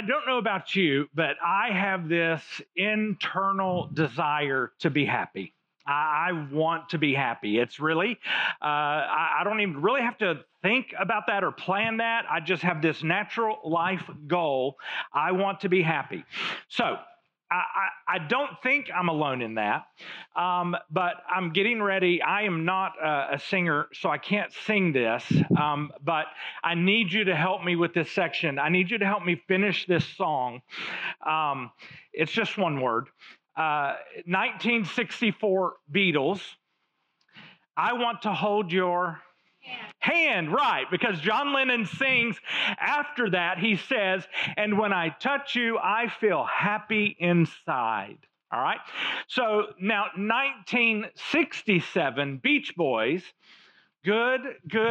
I don't know about you, but I have this internal desire to be happy. I want to be happy. It's really, I don't even really have to think about that or plan that. I just have this natural life goal. I want to be happy. So I don't think I'm alone in that, but I'm getting ready. I am not a singer, so I can't sing this, but I need you to help me with this section. I need you to help me finish this song. It's just one word. 1964 Beatles. I want to hold your hand, right, because John Lennon sings after that, he says, and when I touch you, I feel happy inside. All right. So now 1967 Beach Boys, good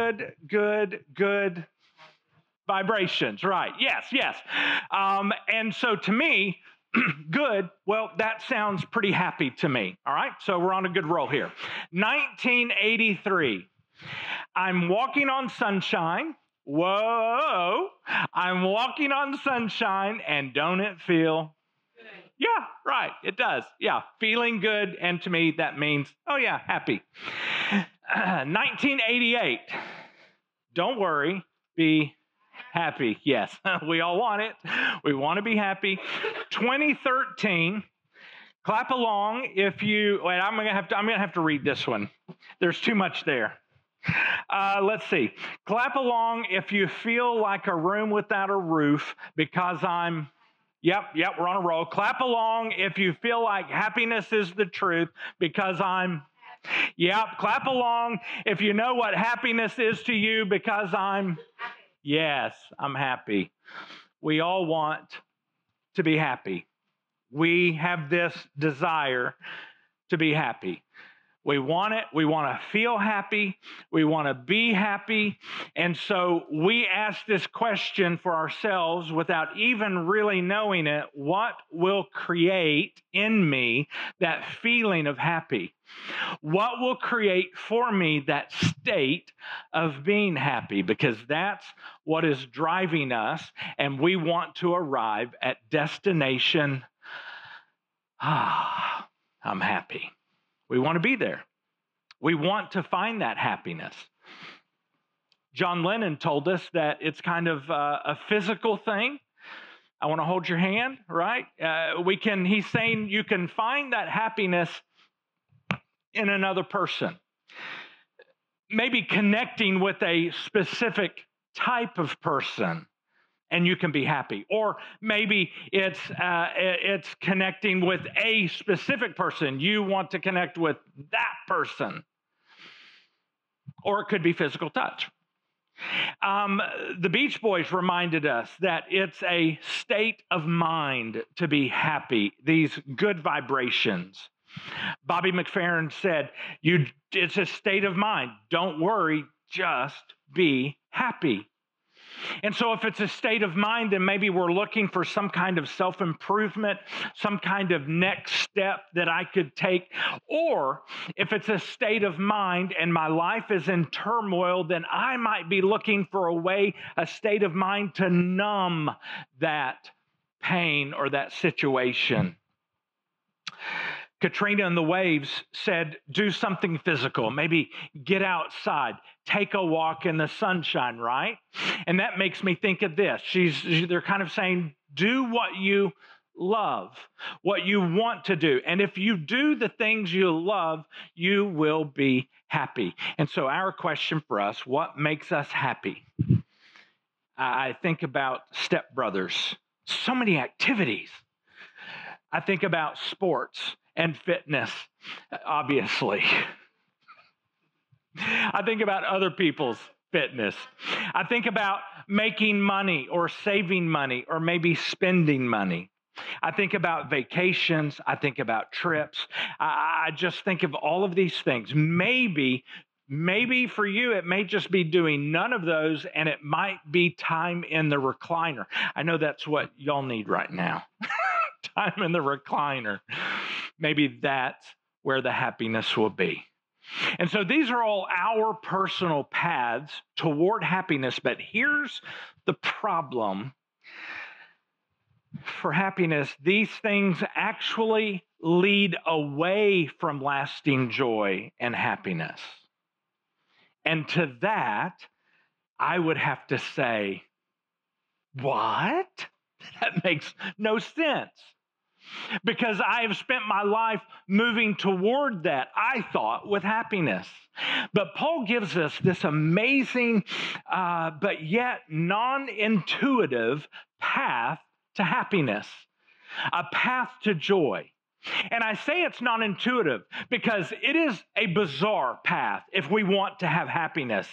vibrations, right? Yes. And so to me, good, well, that sounds pretty happy to me. All right. So we're on a good roll here. 1983. I'm walking on sunshine. Whoa. I'm walking on sunshine, and don't it feel good? Yeah, right. It does. Yeah, feeling good. And to me, that means, oh, yeah, happy. 1988. Don't worry, be happy. Yes, we all want it. We want to be happy. 2013. Clap along if you. Wait, I'm gonna have to read this one. There's too much there. Let's see. Clap along if you feel like a room without a roof, because I'm. Yep, we're on a roll. Clap along if you feel like happiness is the truth, because I'm. Yep, clap along if you know what happiness is to you, because I'm. Yes, I'm happy. We all want to be happy. We have this desire to be happy. We want it. We want to feel happy. We want to be happy. And so we ask this question for ourselves without even really knowing it. What will create in me that feeling of happy? What will create for me that state of being happy? Because that's what is driving us, and we want to arrive at destination. I'm happy. We want to be there. We want to find that happiness. John Lennon told us that it's kind of a physical thing. I want to hold your hand, right? He's saying you can find that happiness in another person. Maybe connecting with a specific type of person, and you can be happy. Or maybe it's connecting with a specific person. You want to connect with that person. Or it could be physical touch. The Beach Boys reminded us that it's a state of mind to be happy, these good vibrations. Bobby McFerrin said, it's a state of mind. Don't worry, just be happy. And so if it's a state of mind, then maybe we're looking for some kind of self-improvement, some kind of next step that I could take. Or if it's a state of mind and my life is in turmoil, then I might be looking for a state of mind to numb that pain or that situation. Katrina and the waves said, do something physical. Maybe get outside, take a walk in the sunshine, right? And that makes me think of this. They're kind of saying, do what you love, what you want to do. And if you do the things you love, you will be happy. And so our question for us, what makes us happy? I think about stepbrothers, so many activities. I think about sports and fitness, obviously. I think about other people's fitness. I think about making money or saving money or maybe spending money. I think about vacations. I think about trips. I just think of all of these things. Maybe for you, it may just be doing none of those, and it might be time in the recliner. I know that's what y'all need right now. Time in the recliner. Maybe that's where the happiness will be. And so these are all our personal paths toward happiness. But here's the problem. for happiness, these things actually lead away from lasting joy and happiness. And to that, I would have to say, what? That makes no sense. Because I have spent my life moving toward that, I thought, with happiness. But Paul gives us this amazing, but yet non-intuitive path to happiness, a path to joy. And I say it's non-intuitive because it is a bizarre path if we want to have happiness.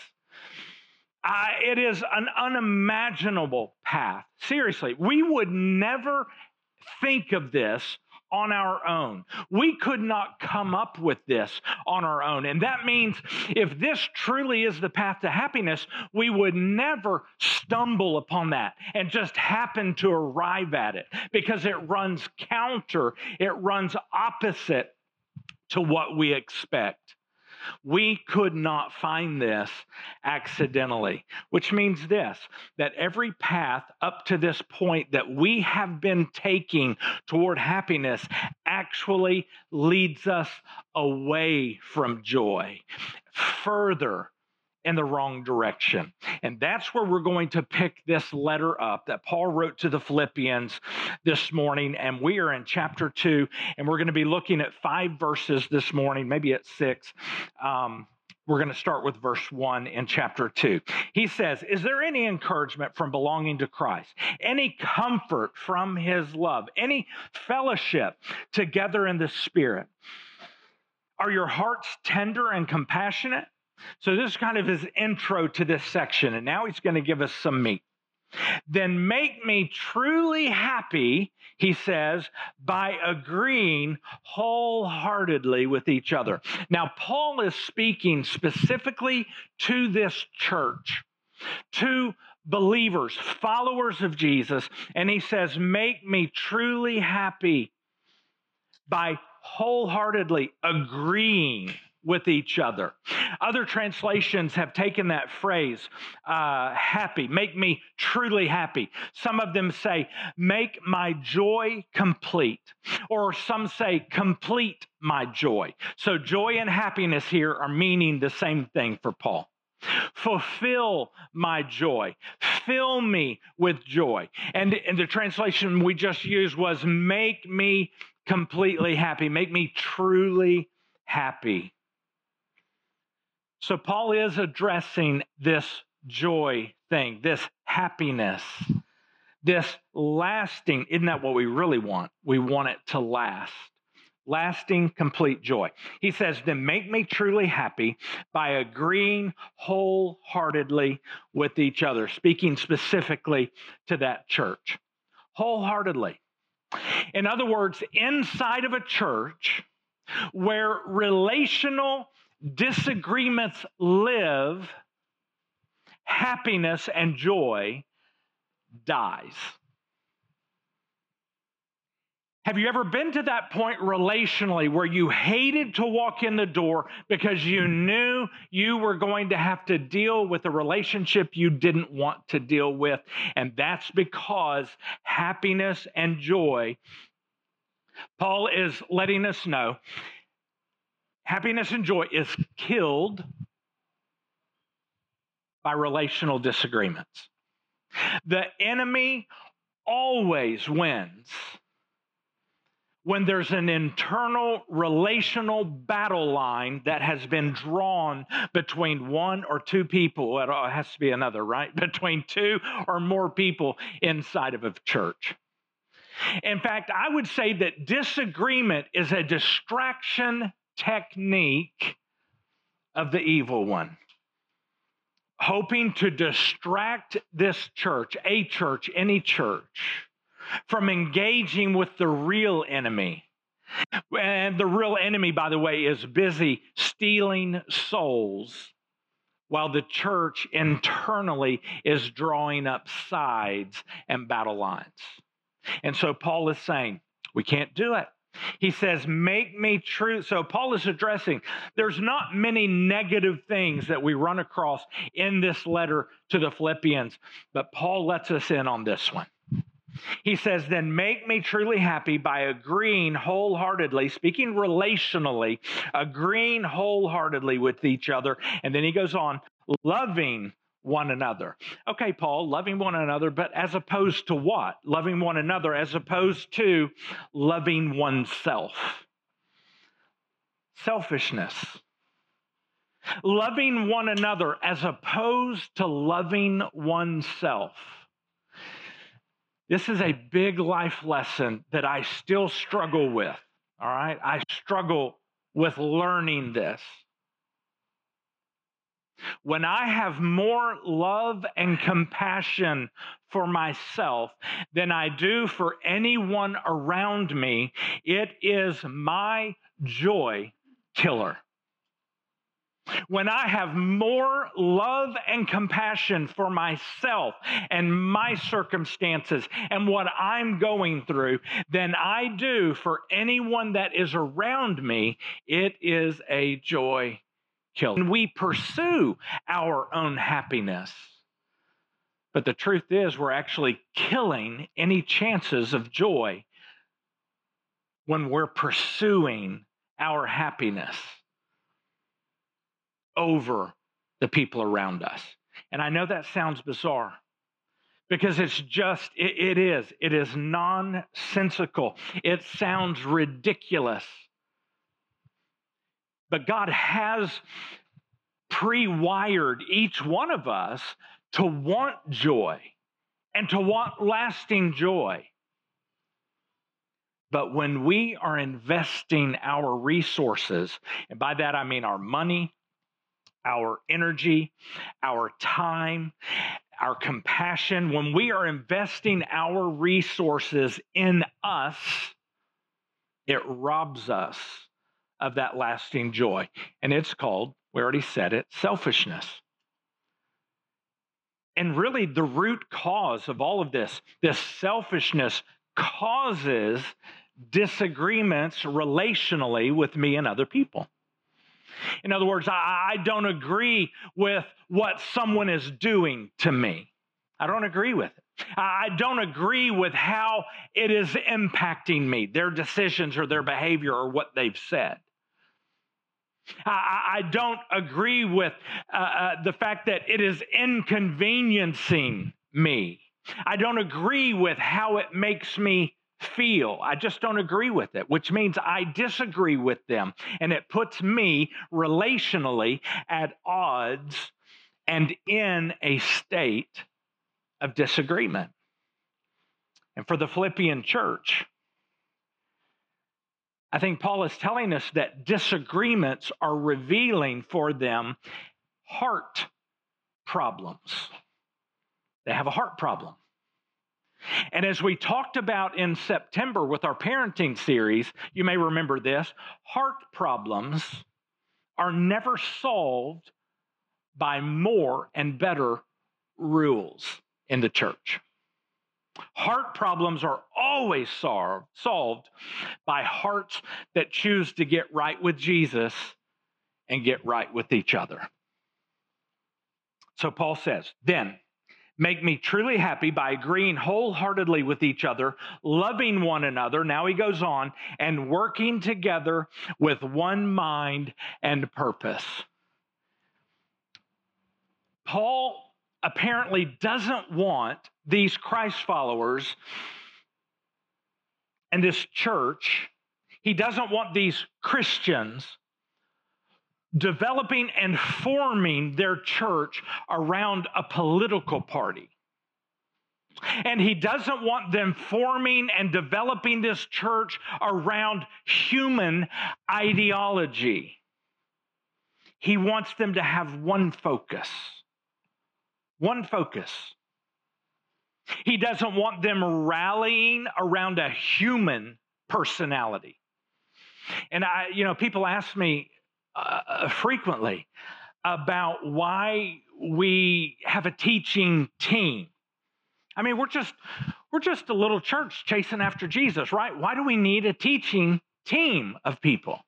It is an unimaginable path. Seriously, we would never think of this on our own. We could not come up with this on our own. And that means if this truly is the path to happiness, we would never stumble upon that and just happen to arrive at it because it runs counter, it runs opposite to what we expect. We could not find this accidentally, which means this, that every path up to this point that we have been taking toward happiness actually leads us away from joy, further in the wrong direction. And that's where we're going to pick this letter up that Paul wrote to the Philippians this morning. And we are in chapter 2, and we're going to be looking at 5 verses this morning, maybe at 6. We're going to start with verse 1 in chapter 2. He says, "Is there any encouragement from belonging to Christ? Any comfort from his love? Any fellowship together in the Spirit? Are your hearts tender and compassionate?" So this is kind of his intro to this section, and now he's going to give us some meat. "Then make me truly happy," he says, "by agreeing wholeheartedly with each other." Now, Paul is speaking specifically to this church, to believers, followers of Jesus, and he says, make me truly happy by wholeheartedly agreeing with each other. Other translations have taken that phrase, happy, make me truly happy. Some of them say, make my joy complete. Or some say, complete my joy. So joy and happiness here are meaning the same thing for Paul. Fulfill my joy. Fill me with joy. And the translation we just used was, make me completely happy. Make me truly happy. So Paul is addressing this joy thing, this happiness, this lasting. Isn't that what we really want? We want it to last. Lasting, complete joy. He says, then make me truly happy by agreeing wholeheartedly with each other, speaking specifically to that church. Wholeheartedly. In other words, inside of a church where relational disagreements live, happiness and joy dies. Have you ever been to that point relationally where you hated to walk in the door because you knew you were going to have to deal with a relationship you didn't want to deal with? And that's because happiness and joy, Paul is letting us know, happiness and joy is killed by relational disagreements. The enemy always wins when there's an internal relational battle line that has been drawn between one or two people. It has to be another, right? Between two or more people inside of a church. In fact, I would say that disagreement is a distraction technique of the evil one, hoping to distract this church, any church, from engaging with the real enemy. And the real enemy, by the way, is busy stealing souls, while the church internally is drawing up sides and battle lines. And so Paul is saying, we can't do it. He says, make me true. So Paul is addressing, there's not many negative things that we run across in this letter to the Philippians, but Paul lets us in on this one. He says, then make me truly happy by agreeing wholeheartedly, speaking relationally, agreeing wholeheartedly with each other. And then he goes on, loving one another. Okay, Paul, loving one another, but as opposed to what? Loving one another as opposed to loving oneself. Selfishness. Loving one another as opposed to loving oneself. This is a big life lesson that I still struggle with, all right? I struggle with learning this. When I have more love and compassion for myself than I do for anyone around me, it is my joy killer. When I have more love and compassion for myself and my circumstances and what I'm going through than I do for anyone that is around me, it is a joy killer. And we pursue our own happiness. But the truth is, we're actually killing any chances of joy when we're pursuing our happiness over the people around us. And I know that sounds bizarre because it's just, it is nonsensical. It sounds ridiculous. But God has pre-wired each one of us to want joy and to want lasting joy. But when we are investing our resources, and by that I mean our money, our energy, our time, our compassion, when we are investing our resources in us, it robs us of that lasting joy. And it's called, we already said it, selfishness. And really the root cause of all of this selfishness causes disagreements relationally with me and other people. In other words, I don't agree with what someone is doing to me. I don't agree with it. I don't agree with how it is impacting me, their decisions or their behavior or what they've said. I don't agree with the fact that it is inconveniencing me. I don't agree with how it makes me feel. I just don't agree with it, which means I disagree with them. And it puts me relationally at odds and in a state of disagreement. And for the Philippian church, I think Paul is telling us that disagreements are revealing for them heart problems. They have a heart problem. And as we talked about in September with our parenting series, you may remember this, heart problems are never solved by more and better rules in the church. Heart problems are always solved by hearts that choose to get right with Jesus and get right with each other. So Paul says, then, make me truly happy by agreeing wholeheartedly with each other, loving one another, now he goes on, and working together with one mind and purpose. Paul apparently doesn't want these Christ followers and this church, he doesn't want these Christians developing and forming their church around a political party. And he doesn't want them forming and developing this church around human ideology. He wants them to have one focus. One focus. He doesn't want them rallying around a human personality. And people ask me frequently about why we have a teaching team. I mean, we're just a little church chasing after Jesus, right? Why do we need a teaching team of people?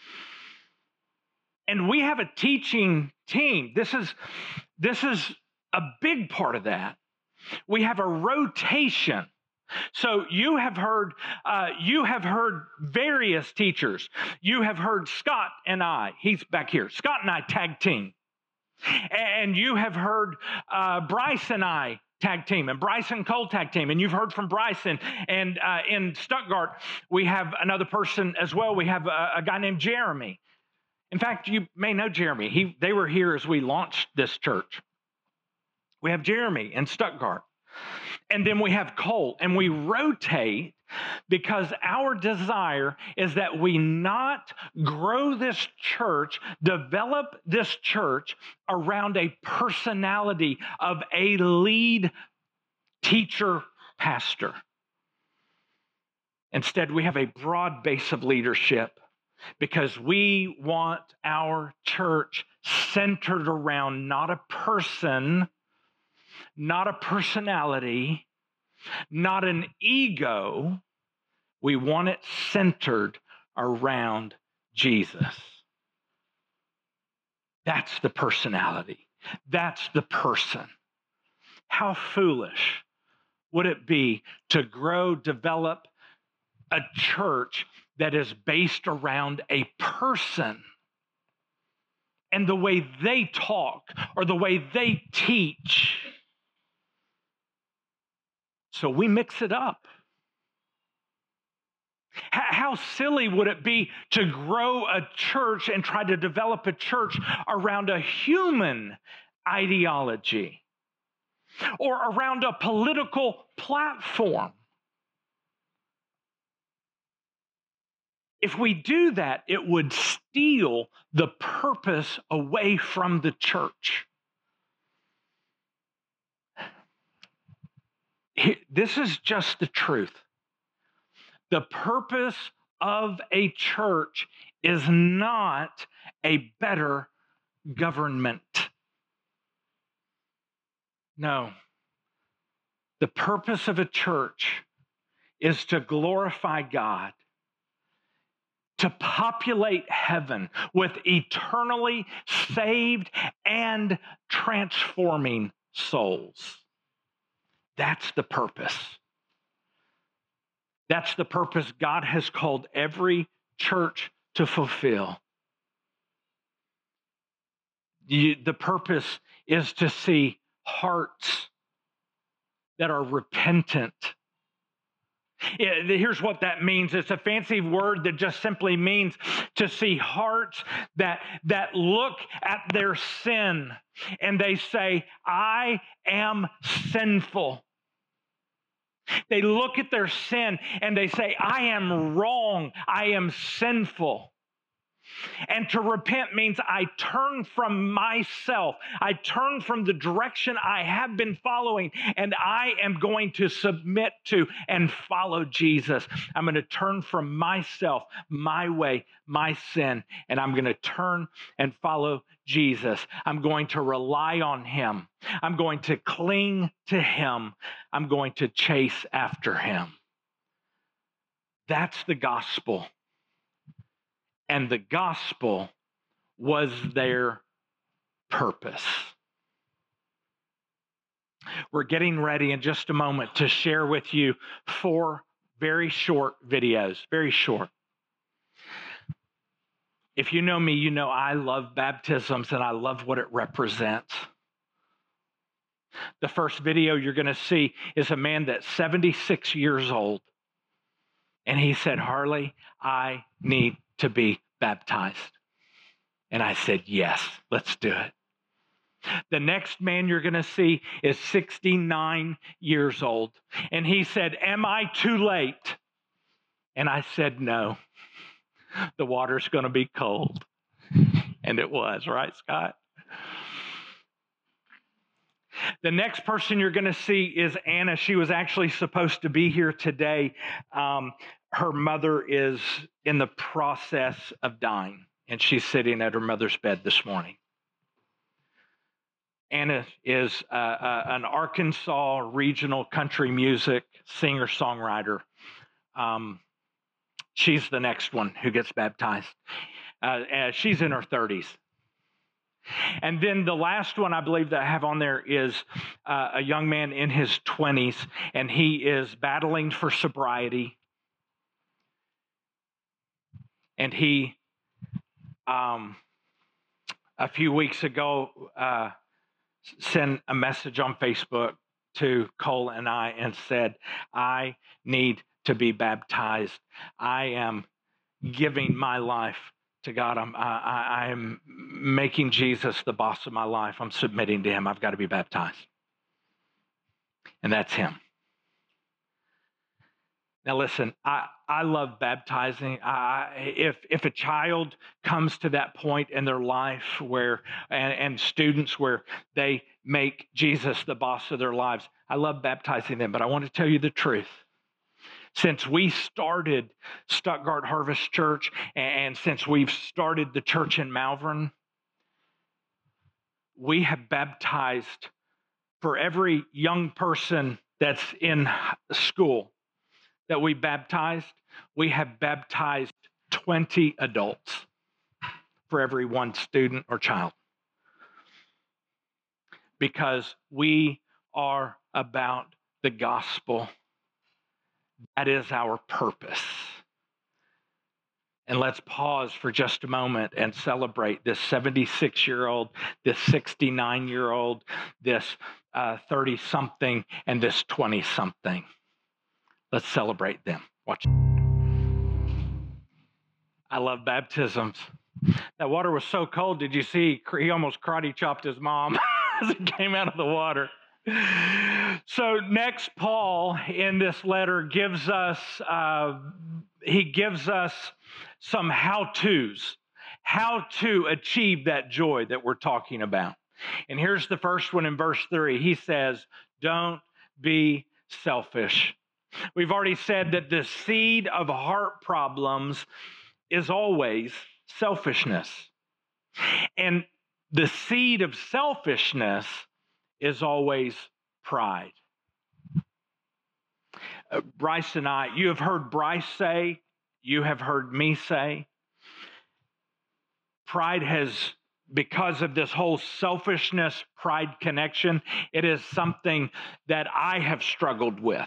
And we have a teaching team. This is a big part of that. We have a rotation So you have heard various teachers. You have heard Scott and I. He's back here. Scott and I tag team, and you have heard Bryce and I tag team, and Bryce and Cole tag team, and you've heard from Bryce. And in Stuttgart, we have another person as well. We have a guy named Jeremy. In fact, you may know Jeremy. They were here as we launched this church. We have Jeremy in Stuttgart. And then we have Cole, and we rotate because our desire is that we not grow this church, develop this church around a personality of a lead teacher pastor. Instead, we have a broad base of leadership because we want our church centered around not a person, not a personality, not an ego. We want it centered around Jesus. That's the personality. That's the person. How foolish would it be to grow, develop a church that is based around a person and the way they talk or the way they teach? So we mix it up. How silly would it be to grow a church and try to develop a church around a human ideology or around a political platform? If we do that, it would steal the purpose away from the church. This is just the truth. The purpose of a church is not a better government. No. The purpose of a church is to glorify God, to populate heaven with eternally saved and transforming souls. That's the purpose. That's the purpose God has called every church to fulfill. The purpose is to see hearts that are repentant. Here's what that means. It's a fancy word that just simply means to see hearts that look at their sin and they say, I am sinful. They look at their sin and they say, I am wrong. I am sinful. And to repent means I turn from myself. I turn from the direction I have been following, and I am going to submit to and follow Jesus. I'm going to turn from myself, my way, my sin, and I'm going to turn and follow Jesus. I'm going to rely on him. I'm going to cling to him. I'm going to chase after him. That's the gospel. And the gospel was their purpose. We're getting ready in just a moment to share with you 4 very short videos, very short. If you know me, you know I love baptisms and I love what it represents. The first video you're going to see is a man that's 76 years old. And he said, Harley, I need to be baptized. And I said, yes, let's do it. The next man you're going to see is 69 years old. And he said, am I too late? And I said, no, the water's going to be cold. And it was, right, Scott? The next person you're going to see is Anna. She was actually supposed to be here today. Her mother is in the process of dying, and she's sitting at her mother's bed this morning. Anna is an Arkansas regional country music singer-songwriter. She's the next one who gets baptized. She's in her 30s. And then the last one I believe that I have on there is a young man in his 20s, and he is battling for sobriety. And he, a few weeks ago, sent a message on Facebook to Cole and I and said, I need to be baptized. I am giving my life to God. I am making Jesus the boss of my life. I'm submitting to him. I've got to be baptized. And that's him. Now listen, I love baptizing. If a child comes to that point in their life where, and students where they make Jesus the boss of their lives, I love baptizing them. But I want to tell you the truth. Since we started Stuttgart Harvest Church, and since we've started the church in Malvern, we have baptized, for every young person that's in school that we baptized, we have baptized 20 adults for every one student or child. Because we are about the gospel. That is our purpose. And let's pause for just a moment and celebrate this 76-year-old, this 69-year-old, this 30-something, and this 20-something. Let's celebrate them. Watch. I love baptisms. That water was so cold. Did you see? He almost karate chopped his mom as it came out of the water. So next, Paul in this letter gives us some how-tos, how to achieve that joy that we're talking about. And here's the first one in verse 3. He says, "Don't be selfish." We've already said that the seed of heart problems is always selfishness. And the seed of selfishness is always pride. Bryce and I, you have heard Bryce say, you have heard me say, pride has, because of this whole selfishness, pride connection, it is something that I have struggled with.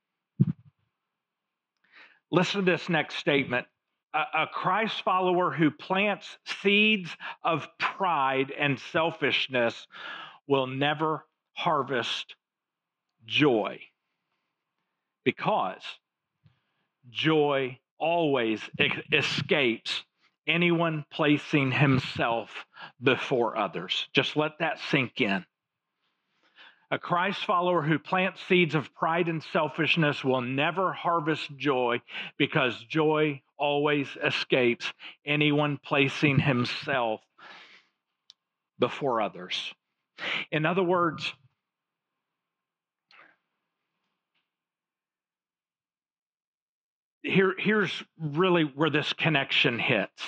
Listen to this next statement. A Christ follower who plants seeds of pride and selfishness will never harvest joy, because joy always escapes anyone placing himself before others. Just let that sink in. A Christ follower who plants seeds of pride and selfishness will never harvest joy, because joy always escapes anyone placing himself before others. In other words, here's really where this connection hits.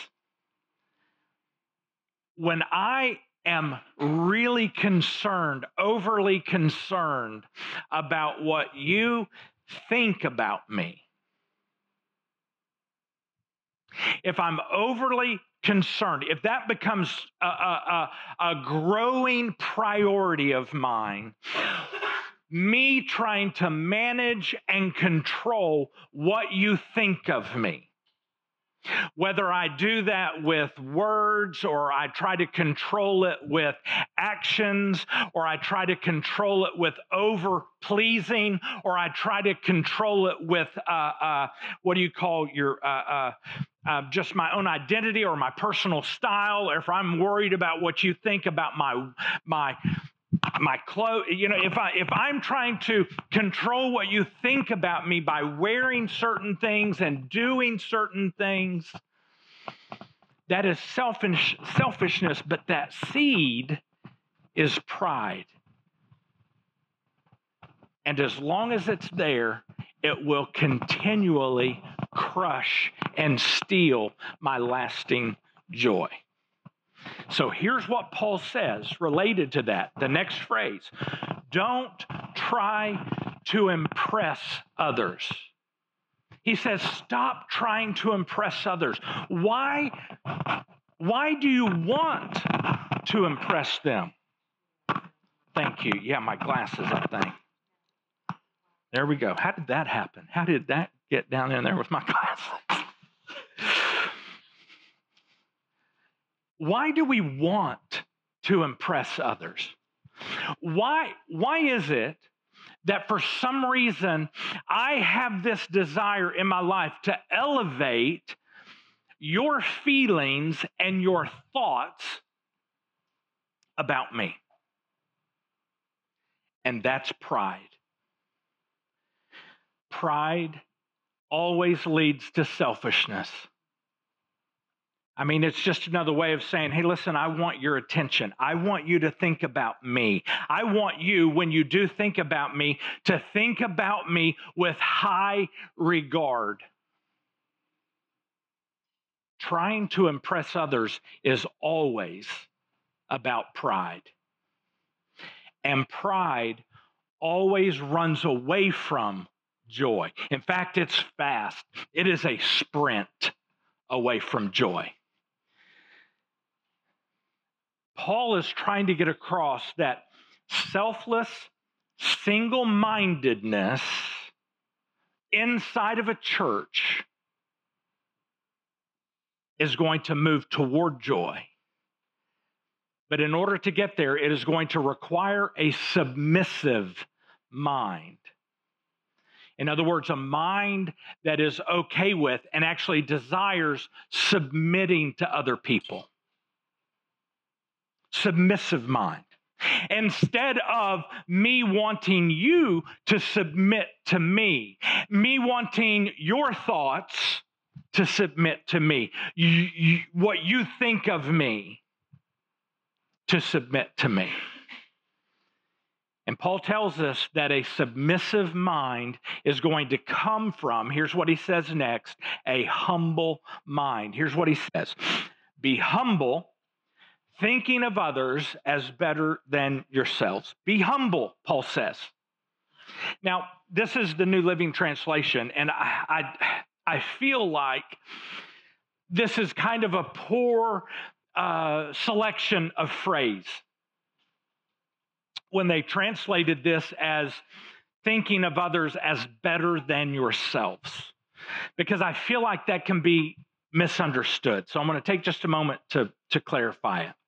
When I am really concerned, overly concerned about what you think about me, if I'm overly concerned, if that becomes a growing priority of mine, me trying to manage and control what you think of me, whether I do that with words, or I try to control it with actions, or I try to control it with over-pleasing, or I try to control it with, what do you call your, just my own identity or my personal style, or if I'm worried about what you think about my clothes, if I'm trying to control what you think about me by wearing certain things and doing certain things, that is selfishness, but that seed is pride. And as long as it's there, it will continually crush and steal my lasting joy. So here's what Paul says related to that. The next phrase: don't try to impress others. He says, stop trying to impress others. Why do you want to impress them. Thank you. Yeah, my glasses, I think. There we go. How did that happen? How did that get down in there with my glasses? Why do we want to impress others? Why is it that for some reason I have this desire in my life to elevate your feelings and your thoughts about me? And that's pride. Pride always leads to selfishness. I mean, it's just another way of saying, hey, listen, I want your attention. I want you to think about me. I want you, when you do think about me, to think about me with high regard. Trying to impress others is always about pride. And pride always runs away from joy. In fact, it's fast. It is a sprint away from joy. Paul is trying to get across that selfless, single-mindedness inside of a church is going to move toward joy. But in order to get there, it is going to require a submissive mind. In other words, a mind that is okay with and actually desires submitting to other people. Submissive mind. Instead of me wanting you to submit to me wanting your thoughts to submit to me, what you think of me to submit to me. And Paul tells us that a submissive mind is going to come from, here's what he says next, a humble mind. Here's what he says: be humble, thinking of others as better than yourselves. Be humble, Paul says. Now, this is the New Living Translation, and I feel like this is kind of a poor selection of phrase when they translated this as thinking of others as better than yourselves, because I feel like that can be misunderstood. So I'm going to take just a moment to clarify it.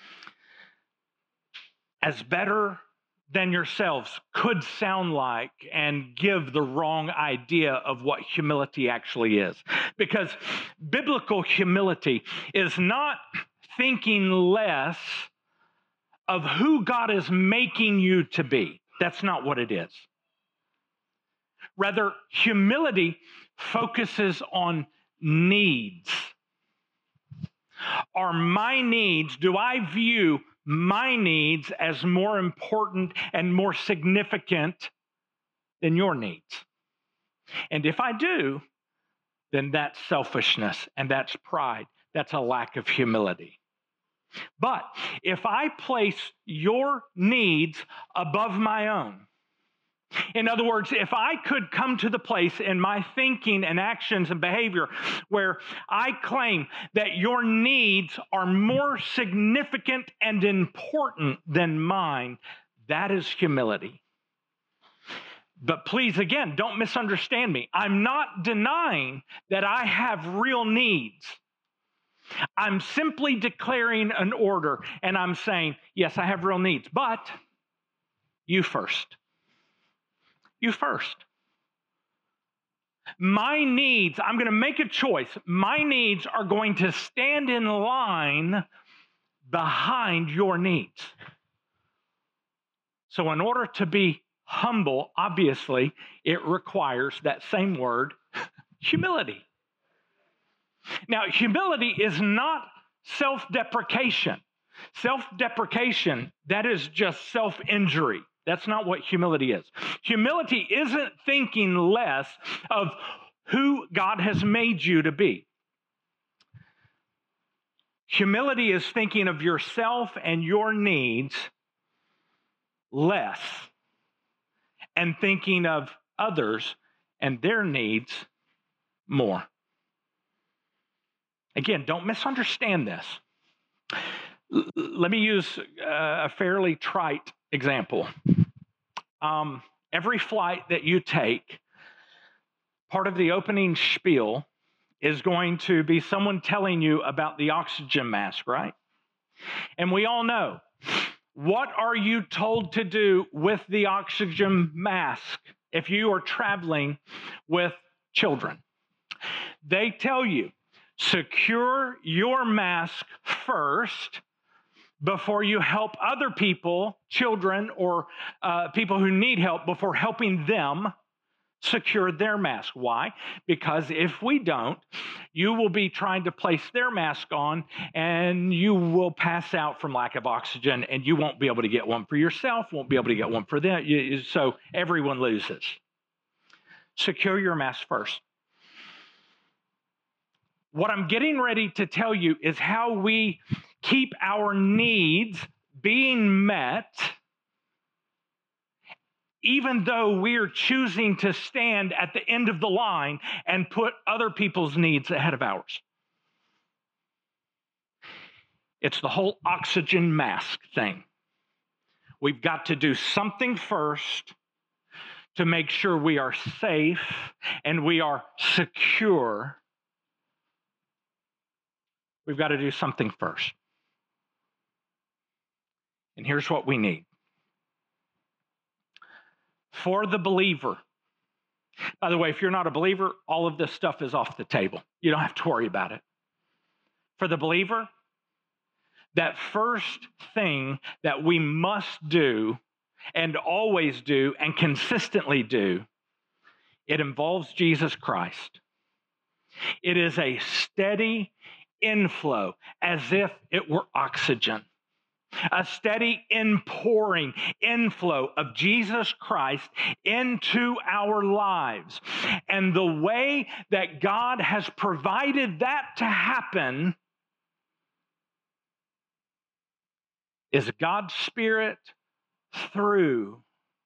As better than yourselves could sound like and give the wrong idea of what humility actually is. Because biblical humility is not thinking less of who God is making you to be. That's not what it is. Rather, humility focuses on needs. Are my needs, do I view my needs as more important and more significant than your needs? And if I do, then that's selfishness and that's pride. That's a lack of humility. But if I place your needs above my own, in other words, if I could come to the place in my thinking and actions and behavior where I claim that your needs are more significant and important than mine, that is humility. But please, again, don't misunderstand me. I'm not denying that I have real needs. I'm simply declaring an order, and I'm saying, yes, I have real needs, but you first. You first. My needs, I'm going to make a choice. My needs are going to stand in line behind your needs. So in order to be humble, obviously, it requires that same word, humility. Now, humility is not self-deprecation. Self-deprecation, that is just self-injury. That's not what humility is. Humility isn't thinking less of who God has made you to be. Humility is thinking of yourself and your needs less and thinking of others and their needs more. Again, don't misunderstand this. Let me use a fairly trite example. Every flight that you take, part of the opening spiel is going to be someone telling you about the oxygen mask, right? And we all know, what are you told to do with the oxygen mask if you are traveling with children? They tell you, secure your mask first before you help other people, children, or people who need help, before helping them secure their mask. Why? Because if we don't, you will be trying to place their mask on and you will pass out from lack of oxygen, and you won't be able to get one for yourself, won't be able to get one for them. So everyone loses. Secure your mask first. What I'm getting ready to tell you is how we keep our needs being met, even though we're choosing to stand at the end of the line and put other people's needs ahead of ours. It's the whole oxygen mask thing. We've got to do something first to make sure we are safe and we are secure. We've got to do something first. And here's what we need. For the believer, by the way, if you're not a believer, all of this stuff is off the table. You don't have to worry about it. For the believer, that first thing that we must do and always do and consistently do, it involves Jesus Christ. It is a steady inflow as if it were oxygen. A steady inpouring, inflow of Jesus Christ into our lives. And the way that God has provided that to happen is God's Spirit through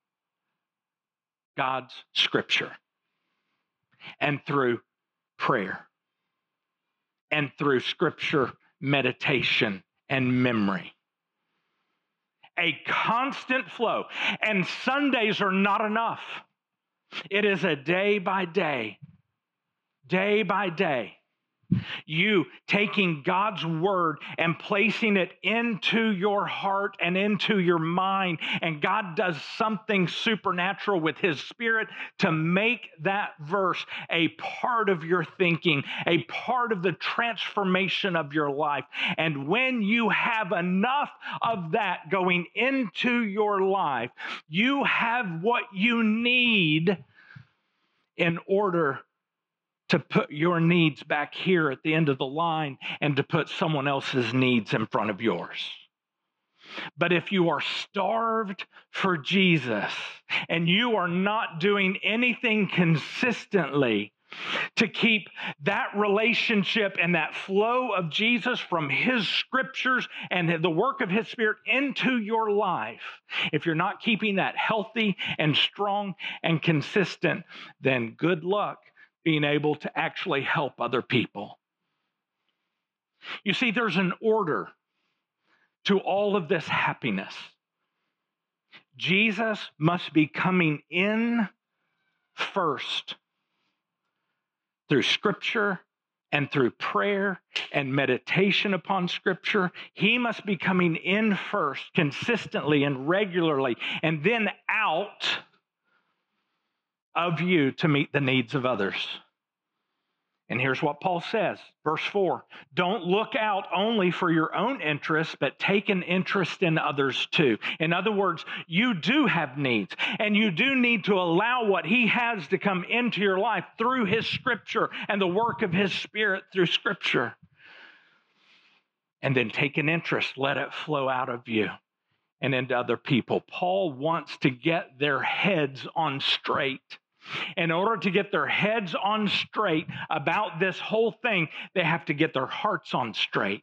God's Scripture, and through prayer, and through Scripture meditation and memory. A constant flow. And Sundays are not enough. It is a day by day, you taking God's word and placing it into your heart and into your mind. And God does something supernatural with His Spirit to make that verse a part of your thinking, a part of the transformation of your life. And when you have enough of that going into your life, you have what you need in order to put your needs back here at the end of the line and to put someone else's needs in front of yours. But if you are starved for Jesus and you are not doing anything consistently to keep that relationship and that flow of Jesus from His Scriptures and the work of His Spirit into your life, if you're not keeping that healthy and strong and consistent, then good luck being able to actually help other people. You see, there's an order to all of this happiness. Jesus must be coming in first through Scripture and through prayer and meditation upon Scripture. He must be coming in first, consistently and regularly, and then out of you to meet the needs of others. And here's what Paul says, verse 4, don't look out only for your own interests, but take an interest in others too. In other words, you do have needs, and you do need to allow what He has to come into your life through His Scripture and the work of His Spirit through Scripture. And then take an interest, let it flow out of you and into other people. Paul wants to get their heads on straight. In order to get their heads on straight about this whole thing, they have to get their hearts on straight.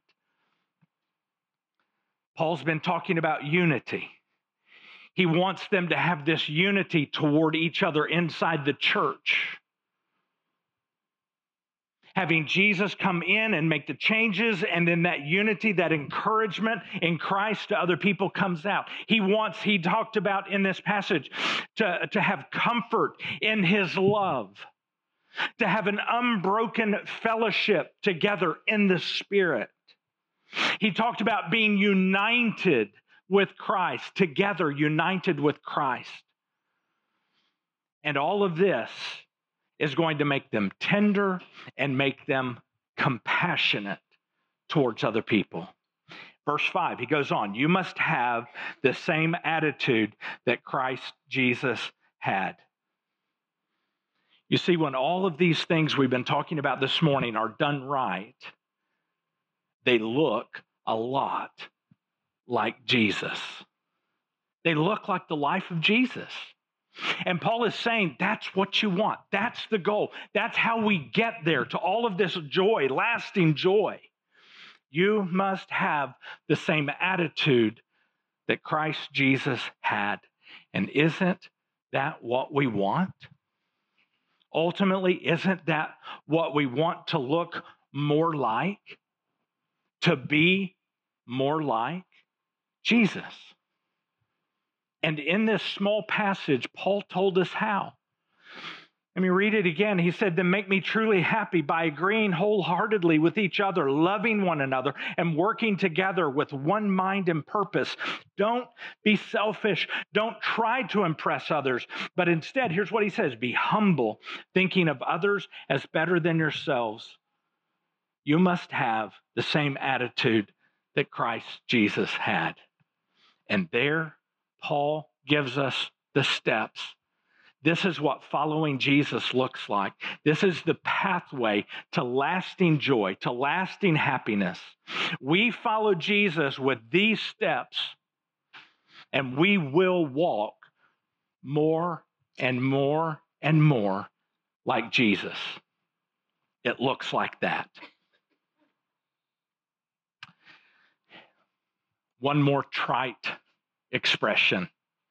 Paul's been talking about unity. He wants them to have this unity toward each other inside the church. Having Jesus come in and make the changes, and then that unity, that encouragement in Christ to other people comes out. He talked about in this passage to have comfort in his love, to have an unbroken fellowship together in the Spirit. He talked about being united with Christ, together united with Christ. And all of this is going to make them tender and make them compassionate towards other people. Verse 5, he goes on, you must have the same attitude that Christ Jesus had. You see, when all of these things we've been talking about this morning are done right, they look a lot like Jesus. They look like the life of Jesus. And Paul is saying that's what you want. That's the goal. That's how we get there to all of this joy, lasting joy. You must have the same attitude that Christ Jesus had. And isn't that what we want? Ultimately, isn't that what we want to look more like? To be more like Jesus? And in this small passage, Paul told us how. Let me read it again. He said, then make me truly happy by agreeing wholeheartedly with each other, loving one another, and working together with one mind and purpose. Don't be selfish. Don't try to impress others. But instead, here's what he says, be humble, thinking of others as better than yourselves. You must have the same attitude that Christ Jesus had. And there, Paul gives us the steps. This is what following Jesus looks like. This is the pathway to lasting joy, to lasting happiness. We follow Jesus with these steps, and we will walk more and more and more like Jesus. It looks like that. One more trite expression.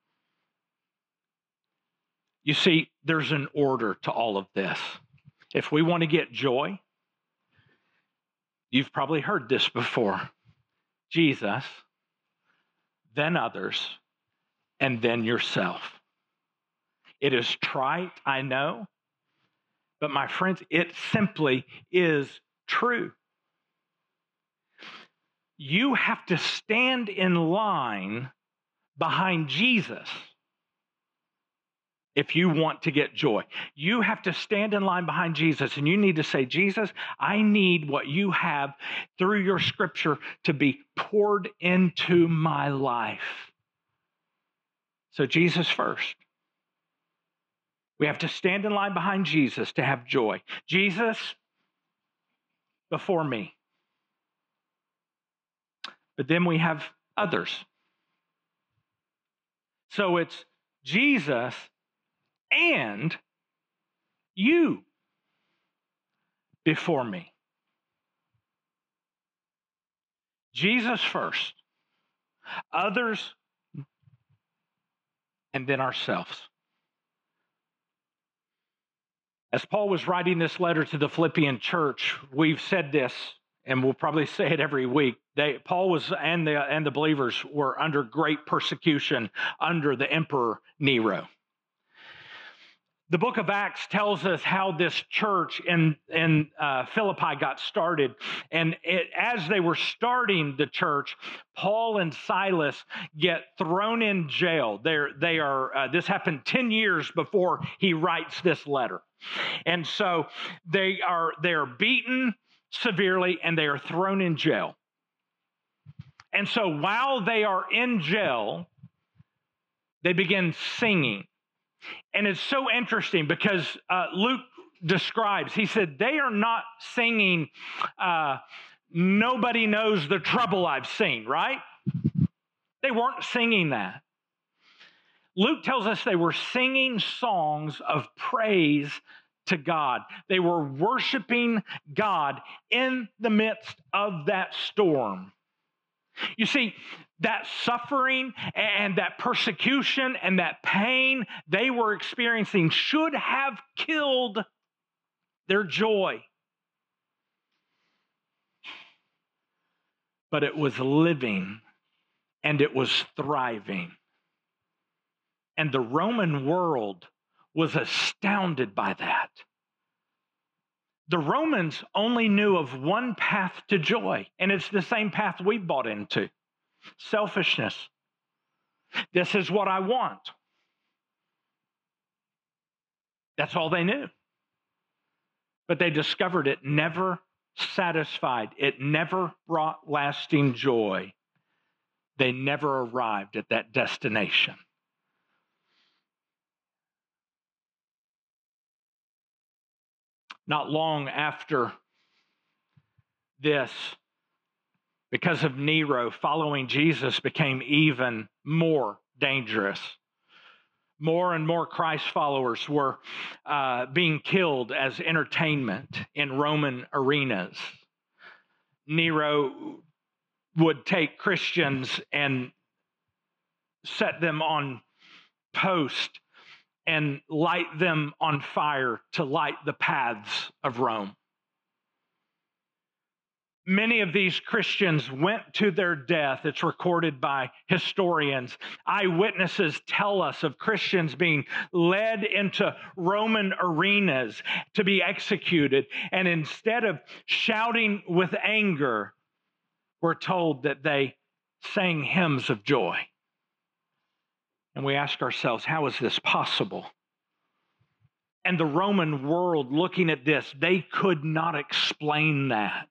You see, there's an order to all of this. If we want to get joy, you've probably heard this before. Jesus, then others, and then yourself. It is trite, I know, but my friends, it simply is true. You have to stand in line behind Jesus if you want to get joy. You have to stand in line behind Jesus, and you need to say, Jesus, I need what you have through your scripture to be poured into my life. So Jesus first. We have to stand in line behind Jesus to have joy. Jesus before me. But then we have others. So it's Jesus and you before me. Jesus first, others, and then ourselves. As Paul was writing this letter to the Philippian church, we've said this, and we'll probably say it every week. Paul was and the believers were under great persecution under the Emperor Nero. The book of Acts tells us how this church in Philippi got started. And as they were starting the church, Paul and Silas get thrown in jail. This happened 10 years before he writes this letter. And so they are beaten severely and they are thrown in jail. And so while they are in jail, they begin singing. And it's so interesting because Luke describes, he said, they are not singing, nobody knows the trouble I've seen, right? They weren't singing that. Luke tells us they were singing songs of praise to God. They were worshiping God in the midst of that storm. You see, that suffering and that persecution and that pain they were experiencing should have killed their joy. but it was living and it was thriving. And the Roman world was astounded by that. The Romans only knew of one path to joy, and it's the same path we bought into: selfishness. This is what I want. That's all they knew. But they discovered it never satisfied. It never brought lasting joy. They never arrived at that destination. Not long after this, because of Nero, following Jesus became even more dangerous. More and more Christ followers were being killed as entertainment in Roman arenas. Nero would take Christians and set them on post and light them on fire to light the paths of Rome. Many of these Christians went to their death. It's recorded by historians. Eyewitnesses tell us of Christians being led into Roman arenas to be executed. And instead of shouting with anger, we're told that they sang hymns of joy. And we ask ourselves, how is this possible? And the Roman world, looking at this, they could not explain that.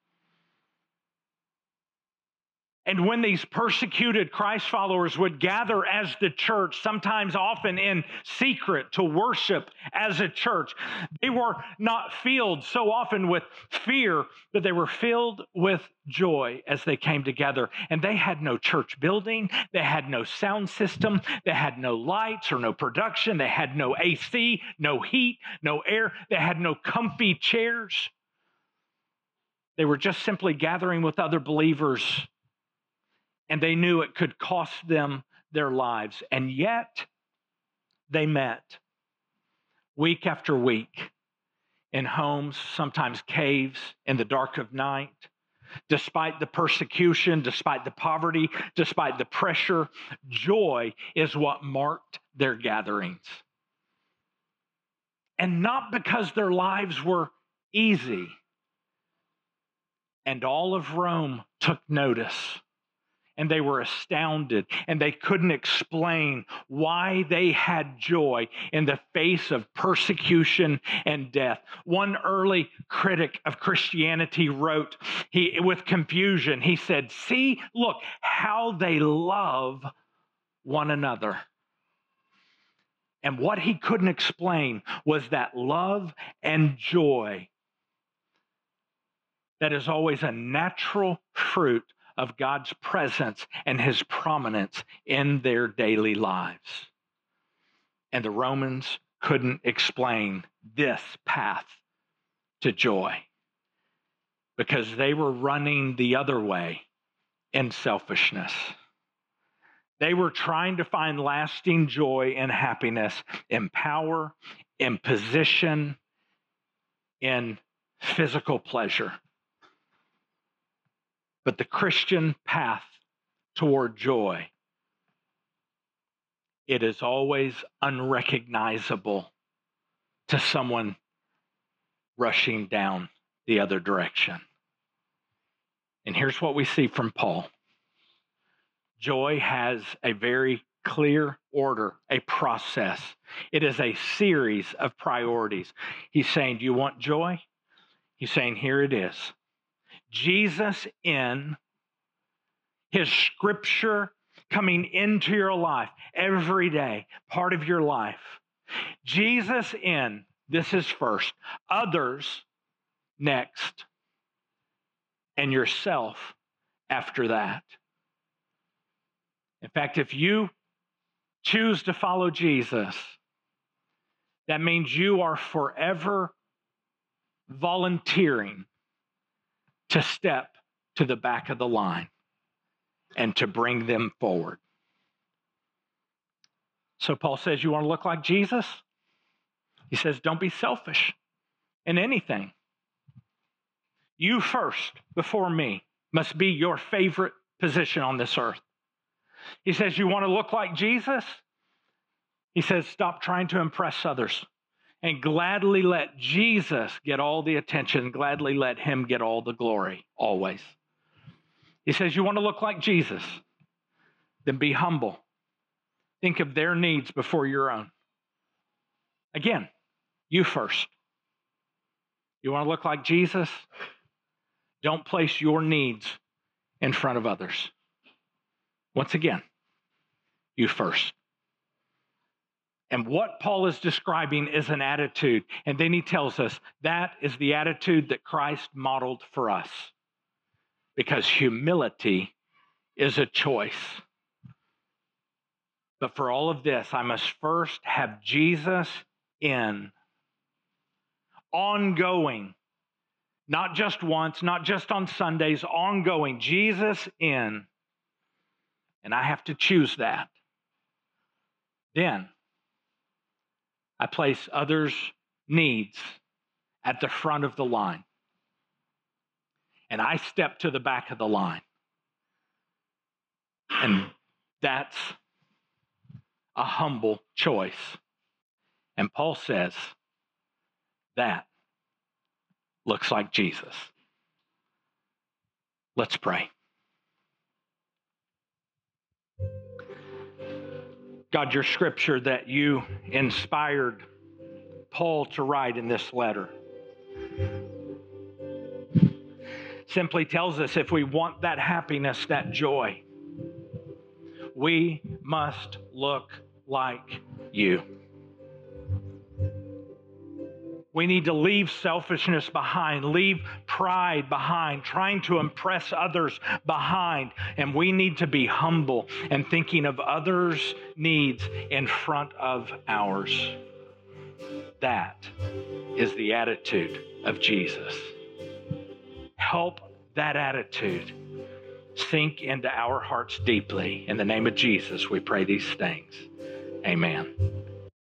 And when these persecuted Christ followers would gather as the church, sometimes often in secret to worship as a church, they were not filled so often with fear, but they were filled with joy as they came together. And they had no church building. They had no sound system. They had no lights or no production. They had no AC, no heat, no air. They had no comfy chairs. They were just simply gathering with other believers. And they knew it could cost them their lives. And yet, they met week after week in homes, sometimes caves, in the dark of night. Despite the persecution, despite the poverty, despite the pressure, joy is what marked their gatherings. And not because their lives were easy. And all of Rome took notice. And they were astounded, and they couldn't explain why they had joy in the face of persecution and death. One early critic of Christianity wrote, with confusion, he said, "See, look, how they love one another." And what he couldn't explain was that love and joy that is always a natural fruit of God's presence and his prominence in their daily lives. And the Romans couldn't explain this path to joy because they were running the other way in selfishness. They were trying to find lasting joy and happiness in power, in position, in physical pleasure. But the Christian path toward joy, it is always unrecognizable to someone rushing down the other direction. And here's what we see from Paul. Joy has a very clear order, a process. It is a series of priorities. He's saying, do you want joy? He's saying, here it is. Jesus in his scripture coming into your life every day, part of your life. Jesus in, this is first, others next, and yourself after that. In fact, if you choose to follow Jesus, that means you are forever volunteering to step to the back of the line and to bring them forward. So Paul says, you want to look like Jesus? He says, don't be selfish in anything. You first before me. must be your favorite position on this earth. He says, you want to look like Jesus? He says, stop trying to impress others and gladly let Jesus get all the attention, gladly let him get all the glory, always. He says, you want to look like Jesus? Then be humble. Think of their needs before your own. Again, you first. You want to look like Jesus? Don't place your needs in front of others. Once again, you first. And what Paul is describing is an attitude. And then he tells us that is the attitude that Christ modeled for us. Because humility is a choice. But for all of this, I must first have Jesus in. Ongoing. Not just once, not just on Sundays, ongoing. Jesus in. And I have to choose that. Then I place others' needs at the front of the line. And I step to the back of the line. And that's a humble choice. And Paul says, that looks like Jesus. Let's pray. God, your scripture that you inspired Paul to write in this letter simply tells us if we want that happiness, that joy, we must look like you. We need to leave selfishness behind, leave pride behind, trying to impress others behind. And we need to be humble and thinking of others' needs in front of ours. That is the attitude of Jesus. Help that attitude sink into our hearts deeply. In the name of Jesus, we pray these things. Amen.